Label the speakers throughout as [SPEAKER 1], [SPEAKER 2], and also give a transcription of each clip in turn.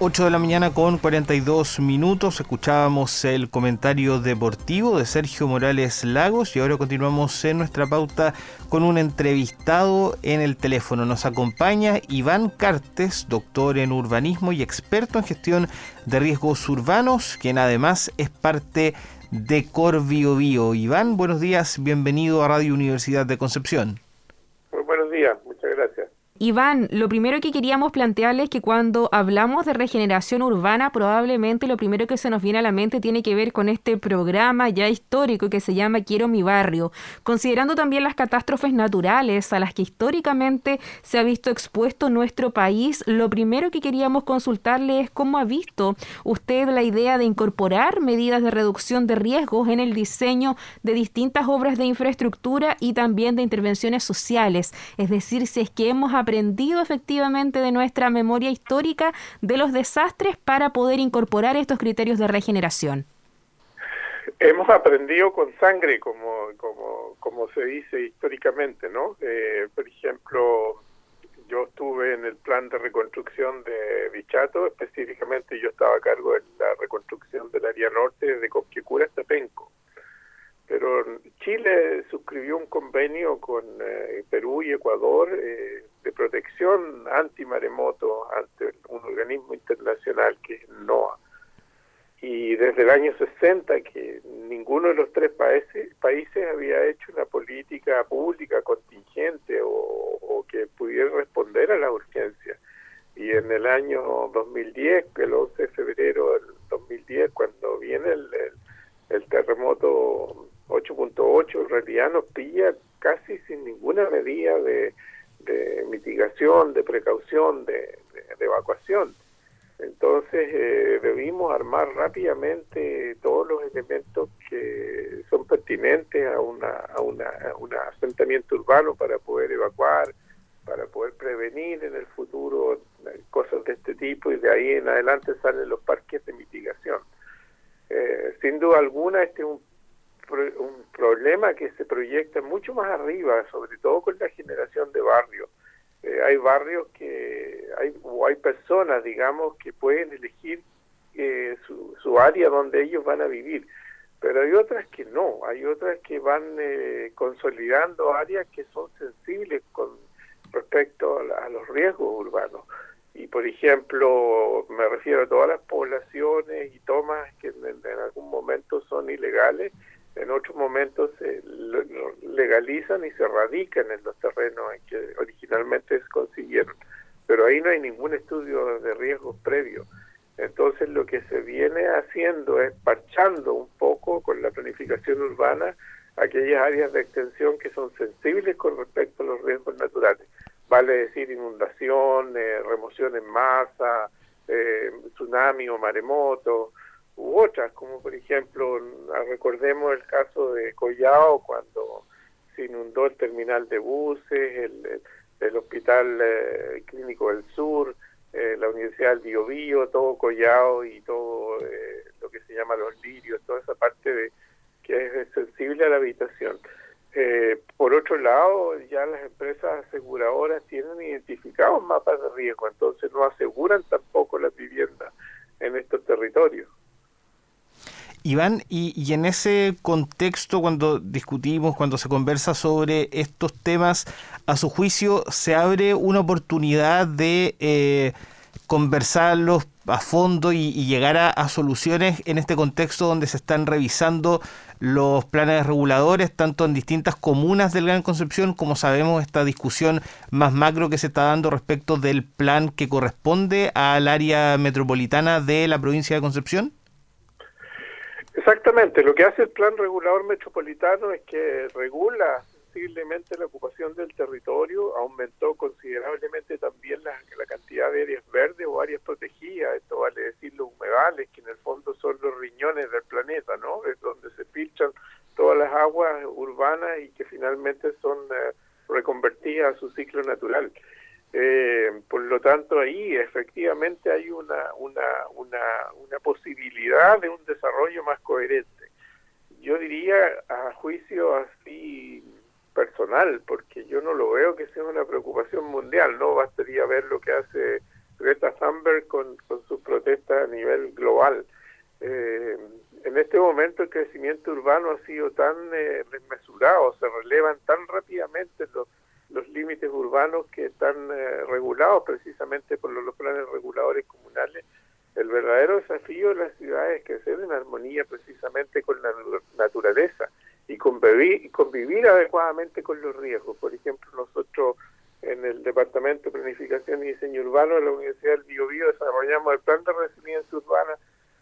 [SPEAKER 1] 8 de la mañana con 42 minutos, escuchábamos el comentario deportivo de Sergio Morales Lagos y ahora continuamos en nuestra pauta con un entrevistado en el teléfono. Nos acompaña Iván Cartes, doctor en urbanismo y experto en gestión de riesgos urbanos, quien además es parte de CorBioBio. Iván, buenos días, bienvenido a Radio Universidad de Concepción.
[SPEAKER 2] Muy buenos días, muchas gracias.
[SPEAKER 3] Iván, lo primero que queríamos plantearles es que cuando hablamos de regeneración urbana, probablemente lo primero que se nos viene a la mente tiene que ver con este programa ya histórico que se llama Quiero mi barrio. Considerando también las catástrofes naturales a las que históricamente se ha visto expuesto nuestro país, lo primero que queríamos consultarle es cómo ha visto usted la idea de incorporar medidas de reducción de riesgos en el diseño de distintas obras de infraestructura y también de intervenciones sociales. Es decir, si es que hemos aprendido efectivamente de nuestra memoria histórica de los desastres para poder incorporar estos criterios de regeneración.
[SPEAKER 2] Hemos aprendido con sangre, como se dice históricamente, ¿no? Por ejemplo, yo estuve en el plan de reconstrucción de Dichato, específicamente yo estaba a cargo de la reconstrucción del área norte desde Copquecura hasta Penco. Pero Chile suscribió un convenio con Perú y Ecuador de protección anti-maremoto ante un organismo internacional que es NOAA. Y desde el año 60 que ninguno de los tres países había hecho una política pública contingente o que pudiera responder a la urgencia. Y en el año 2010, el 11 de febrero del 2010, cuando viene el terremoto 8.8, en realidad nos pilla casi sin ninguna medida de mitigación, de precaución, de evacuación. Entonces debimos armar rápidamente todos los elementos que son pertinentes a un asentamiento urbano para poder evacuar, para poder prevenir en el futuro cosas de este tipo, y de ahí en adelante salen los parques de mitigación. Sin duda alguna este es un problema que se proyecta mucho más arriba, sobre todo con la generación de barrios. Hay barrios hay personas, digamos, que pueden elegir su área donde ellos van a vivir, pero hay otras que no, hay otras que van consolidando áreas que son sensibles con respecto a los riesgos urbanos. Y por ejemplo, me refiero a todas las poblaciones y tomas que en algún momento son ilegales, en otros momentos se legalizan y se radican en los terrenos en que originalmente se consiguieron. Pero ahí no hay ningún estudio de riesgos previo. Entonces lo que se viene haciendo es parchando un poco con la planificación urbana aquellas áreas de extensión que son sensibles con respecto a los riesgos naturales. Vale decir inundación, remoción en masa, tsunami o maremoto, u otras, como por ejemplo, recordemos el caso de Collao, cuando se inundó el terminal de buses, el Hospital Clínico del Sur, la Universidad del Biobío, todo Collao y todo lo que se llama Los Lirios, toda esa parte que es sensible a la habitación. Por otro lado, ya las empresas aseguradoras tienen identificados mapas de riesgo, entonces no aseguran tampoco las viviendas en estos territorios.
[SPEAKER 1] Iván, y en ese contexto, cuando discutimos, cuando se conversa sobre estos temas, a su juicio, ¿se abre una oportunidad de conversarlos a fondo y llegar a soluciones en este contexto donde se están revisando los planes reguladores, tanto en distintas comunas del Gran Concepción, como sabemos esta discusión más macro que se está dando respecto del plan que corresponde al área metropolitana de la provincia de Concepción?
[SPEAKER 2] Exactamente, lo que hace el Plan Regulador Metropolitano es que regula sensiblemente la ocupación del territorio, aumentó considerablemente también la cantidad de áreas verdes o áreas protegidas, esto vale decir los humedales, que en el fondo son los riñones del planeta, ¿no? Es donde se filtran todas las aguas urbanas y que finalmente son reconvertidas a su ciclo natural. Por lo tanto, ahí efectivamente hay una posibilidad de un desarrollo más coherente. Yo diría, a juicio así personal, porque yo no lo veo que sea una preocupación mundial, no bastaría ver lo que hace Greta Thunberg con sus protestas a nivel global. En este momento el crecimiento urbano ha sido tan desmesurado, se relevan tan rápidamente los límites urbanos que están regulados precisamente por los planes reguladores comunales. El verdadero desafío de las ciudades es crecer en armonía precisamente con la naturaleza y convivir adecuadamente con los riesgos. Por ejemplo, nosotros en el Departamento de Planificación y Diseño Urbano de la Universidad del Biobío desarrollamos el Plan de Resiliencia Urbana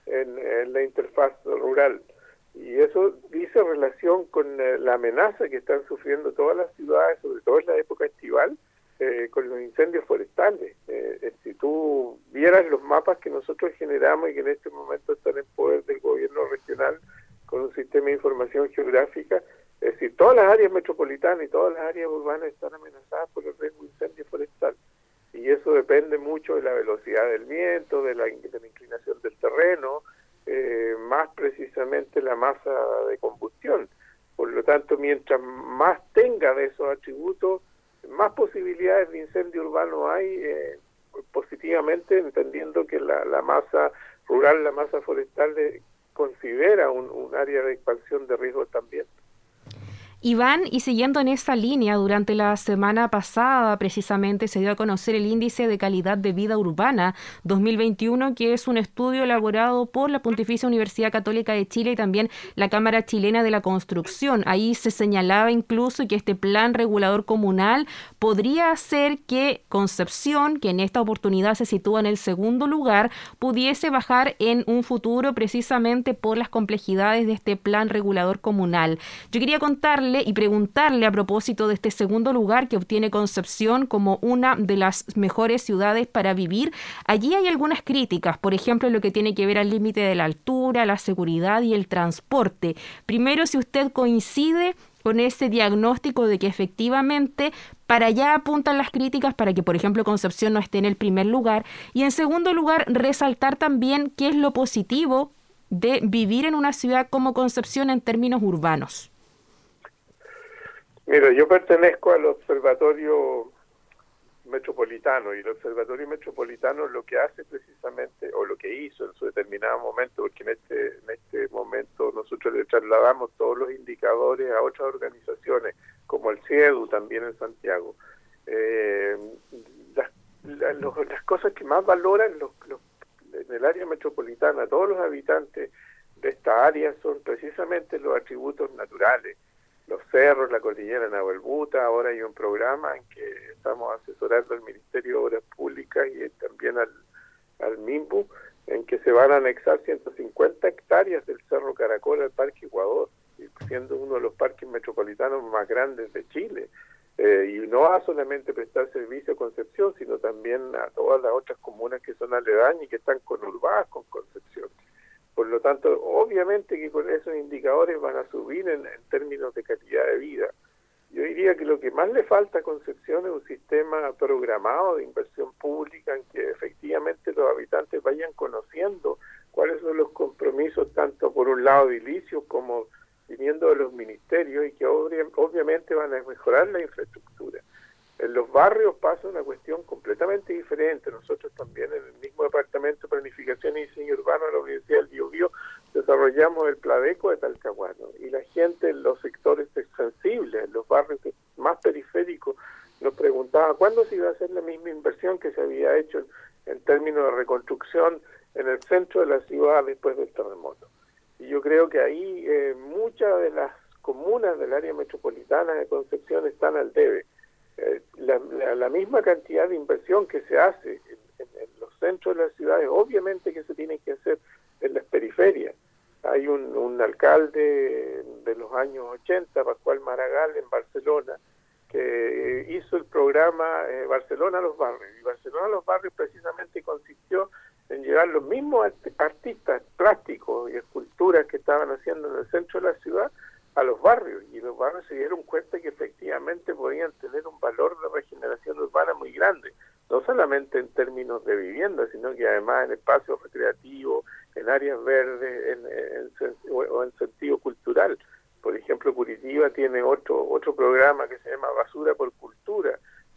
[SPEAKER 2] en la interfaz rural. Y eso dice relación con la amenaza que están sufriendo todas las ciudades, sobre todo en la época estival, con los incendios forestales. Si tú vieras los mapas que nosotros generamos y que en este momento están en poder del gobierno regional con un sistema de información geográfica, es decir, todas las áreas metropolitanas y todas las áreas urbanas están amenazadas por el riesgo de incendio forestal. Y eso depende mucho de la velocidad del viento, de la inclinación del terreno, más precisamente la masa de combustión. Por lo tanto, mientras más tenga de esos atributos, más posibilidades de incendio urbano hay, positivamente, entendiendo que la masa rural, la masa forestal, considera un área de expansión de riesgo también.
[SPEAKER 3] Iván, y siguiendo en esa línea, durante la semana pasada precisamente se dio a conocer el Índice de Calidad de Vida Urbana 2021, que es un estudio elaborado por la Pontificia Universidad Católica de Chile y también la Cámara Chilena de la Construcción. Ahí se señalaba incluso que este plan regulador comunal podría hacer que Concepción, que en esta oportunidad se sitúa en el segundo lugar, pudiese bajar en un futuro precisamente por las complejidades de este plan regulador comunal. Yo quería contarle y preguntarle a propósito de este segundo lugar que obtiene Concepción como una de las mejores ciudades para vivir. Allí hay algunas críticas, por ejemplo, en lo que tiene que ver al límite de la altura, la seguridad y el transporte. Primero, si usted coincide con ese diagnóstico de que efectivamente para allá apuntan las críticas para que, por ejemplo, Concepción no esté en el primer lugar. Y en segundo lugar, resaltar también qué es lo positivo de vivir en una ciudad como Concepción en términos urbanos.
[SPEAKER 2] Mira, yo pertenezco al Observatorio Metropolitano, y el Observatorio Metropolitano lo que hace precisamente, o lo que hizo en su determinado momento, porque en este momento nosotros le trasladamos todos los indicadores a otras organizaciones, como el CIEDU también en Santiago. Las cosas que más valoran en el área metropolitana, todos los habitantes de esta área, son precisamente los atributos naturales. Los cerros, la cordillera Nahuelbuta. Ahora hay un programa en que estamos asesorando al Ministerio de Obras Públicas y también al MIMBU, en que se van a anexar 150 hectáreas del Cerro Caracol al Parque Ecuador, siendo uno de los parques metropolitanos más grandes de Chile. Y no va a solamente prestar servicio a Concepción, sino también a todas las otras comunas que son aledañas y que están conurbadas con Concepción. Por lo tanto, obviamente que con esos indicadores van a subir en términos de calidad de vida. Yo diría que lo que más le falta a Concepción es un sistema programado de inversión pública en que efectivamente los habitantes vayan conociendo cuáles son los compromisos, tanto por un lado edilicios como viniendo de los ministerios, y que obviamente van a mejorar la infraestructura. En los barrios pasa una cuestión completamente diferente. Nosotros también en el mismo Departamento de Planificación y Diseño Urbano de la Universidad del Biobío desarrollamos el Pladeco de Talcahuano, y la gente en los sectores sensibles, en los barrios más periféricos, nos preguntaba cuándo se iba a hacer la misma inversión que se había hecho en términos de reconstrucción en el centro de la ciudad después del terremoto. Y yo creo que ahí muchas de las comunas del área metropolitana de Concepción están al debe. La misma cantidad de inversión que se hace en los centros de las ciudades, obviamente que se tiene que hacer en las periferias. Hay un alcalde de los años 80, Pascual Maragall, en Barcelona, que hizo el programa Barcelona a los barrios. Y Barcelona a los barrios precisamente consistió en llevar los mismos artistas plásticos y esculturas que estaban haciendo en el centro de la ciudad a los barrios, y los barrios se dieron cuenta que efectivamente podían tener un valor de regeneración urbana muy grande, no solamente en términos de vivienda, sino que además en espacios recreativos, en áreas verdes, o en sentido cultural. Por ejemplo, Curitiba tiene otro programa que se llama Basura por Cultura,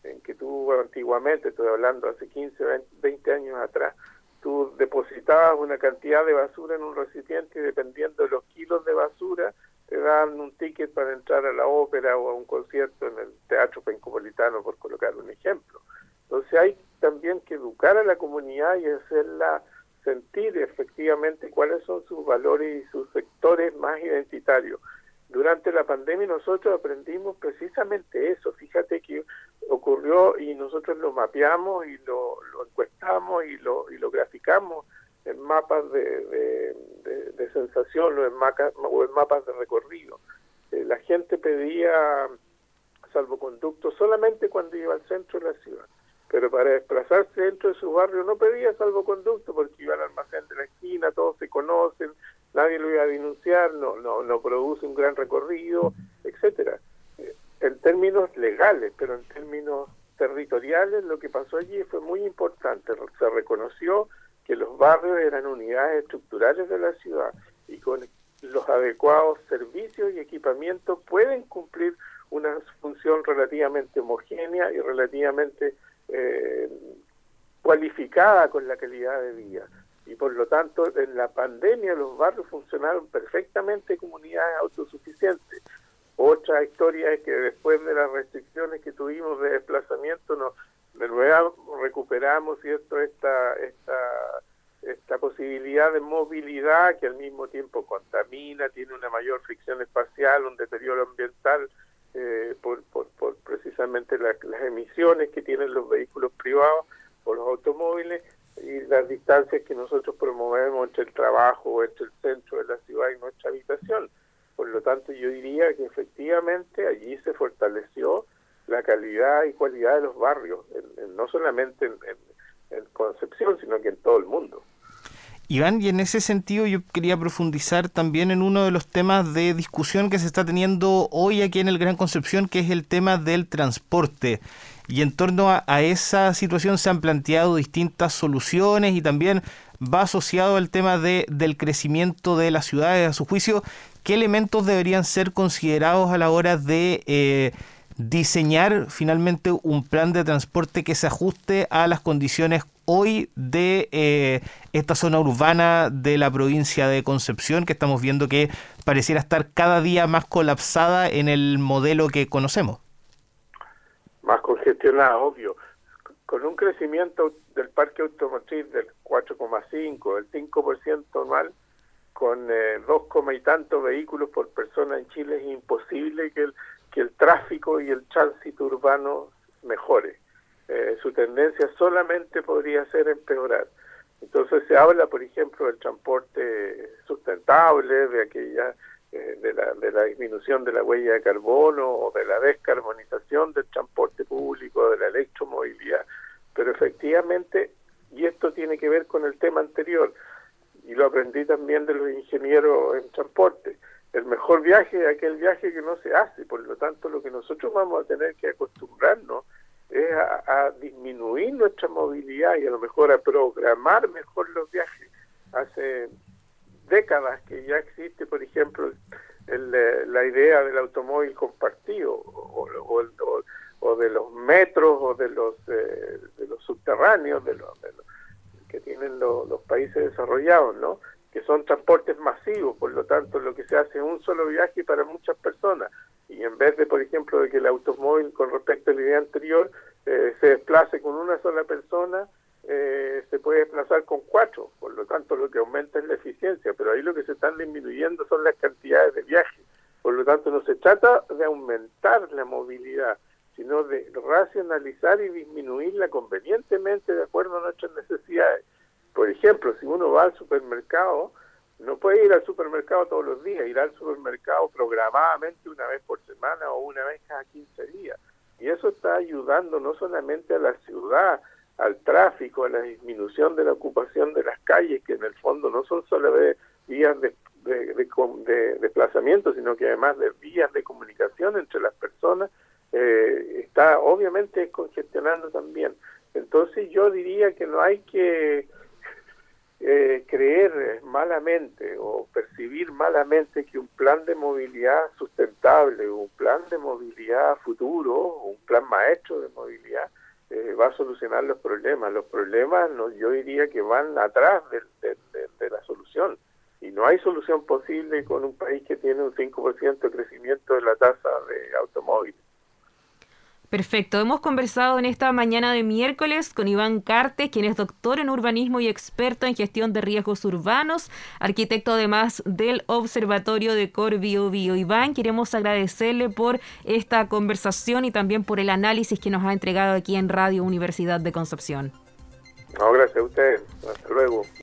[SPEAKER 2] en que tú antiguamente, estoy hablando hace 15, 20 años atrás, tú depositabas una cantidad de basura en un recipiente y dependiendo de los kilos de basura te dan un ticket para entrar a la ópera o a un concierto en el Teatro Pencopolitano, por colocar un ejemplo. Entonces hay también que educar a la comunidad y hacerla sentir efectivamente cuáles son sus valores y sus sectores más identitarios. Durante la pandemia nosotros aprendimos precisamente eso. Fíjate que ocurrió y nosotros lo mapeamos y lo encuestamos y lo graficamos en mapas de sensación o en mapas de recorrido. La gente pedía salvoconducto solamente cuando iba al centro de la ciudad, pero para desplazarse dentro de su barrio no pedía salvoconducto porque iba al almacén de la esquina, todos se conocen, nadie lo iba a denunciar, no produce un gran recorrido, etcétera. En términos legales, pero en términos territoriales, lo que pasó allí fue muy importante. Se reconoció que los barrios eran unidades estructurales de la ciudad y con los adecuados servicios y equipamientos pueden cumplir una función relativamente homogénea y relativamente cualificada con la calidad de vida. Y por lo tanto, en la pandemia los barrios funcionaron perfectamente como unidades autosuficientes. Otra historia es que después de las restricciones que tuvimos de desplazamiento, de nuevo recuperamos, ¿cierto?, esta posibilidad de movilidad que al mismo tiempo contamina, tiene una mayor fricción espacial, un deterioro ambiental por precisamente las emisiones que tienen los vehículos privados o los automóviles y las distancias que nosotros promovemos entre el trabajo, entre el centro de la ciudad y nuestra habitación. Por lo tanto, yo diría que efectivamente allí se fortaleció la calidad y cualidad de los barrios, no solamente en Concepción, sino que en todo el mundo.
[SPEAKER 1] Iván, y en ese sentido yo quería profundizar también en uno de los temas de discusión que se está teniendo hoy aquí en el Gran Concepción, que es el tema del transporte. Y en torno a esa situación se han planteado distintas soluciones y también va asociado al tema del crecimiento de las ciudades. A su juicio, ¿qué elementos deberían ser considerados a la hora de diseñar finalmente un plan de transporte que se ajuste a las condiciones hoy de esta zona urbana de la provincia de Concepción, que estamos viendo que pareciera estar cada día más colapsada en el modelo que conocemos?
[SPEAKER 2] Más congestionada, obvio. Con un crecimiento del parque automotriz del 4,5, del 5% anual, con 2, y tantos vehículos por persona en Chile, es imposible que el tráfico y el tránsito urbano mejore. Su tendencia solamente podría ser empeorar. Entonces se habla, por ejemplo, del transporte sustentable, de aquella de la disminución de la huella de carbono o de la descarbonización del transporte público, de la electromovilidad. Pero efectivamente, y esto tiene que ver con el tema anterior, y lo aprendí también de los ingenieros en transporte, el mejor viaje es aquel viaje que no se hace. Por lo tanto, lo que nosotros vamos a tener que acostumbrarnos es a disminuir nuestra movilidad y a lo mejor a programar mejor los viajes. Hace décadas que ya existe, por ejemplo, la idea del automóvil compartido o de los metros o de los subterráneos de los que tienen los países desarrollados, ¿no?, que son transportes masivos. Por lo tanto, lo que se hace es un solo viaje para muchas personas, y en vez de, por ejemplo, de que el automóvil, con respecto a la idea anterior, se desplace con una sola persona, se puede desplazar con 4, por lo tanto lo que aumenta es la eficiencia, pero ahí lo que se están disminuyendo son las cantidades de viajes. Por lo tanto, no se trata de aumentar la movilidad, sino de racionalizar y disminuirla convenientemente de acuerdo a nuestras necesidades. Por ejemplo, si uno va al supermercado, no puede ir al supermercado todos los días, ir al supermercado programadamente una vez por semana o una vez cada 15 días. Y eso está ayudando no solamente a la ciudad, al tráfico, a la disminución de la ocupación de las calles, que en el fondo no son solo vías de desplazamiento, sino que además de vías de comunicación entre las personas, está obviamente congestionando también. Entonces yo diría que no hay que creer malamente o percibir malamente que un plan de movilidad sustentable, un plan de movilidad futuro, un plan maestro de movilidad, va a solucionar los problemas. Los problemas, yo diría que van atrás de la solución. Y no hay solución posible con un país que tiene un 5% de crecimiento de la tasa de automóviles.
[SPEAKER 3] Perfecto. Hemos conversado en esta mañana de miércoles con Iván Cartes, quien es doctor en urbanismo y experto en gestión de riesgos urbanos, arquitecto además del Observatorio de Cor Biobío. Iván, queremos agradecerle por esta conversación y también por el análisis que nos ha entregado aquí en Radio Universidad de Concepción.
[SPEAKER 2] No, gracias a ustedes. Hasta luego.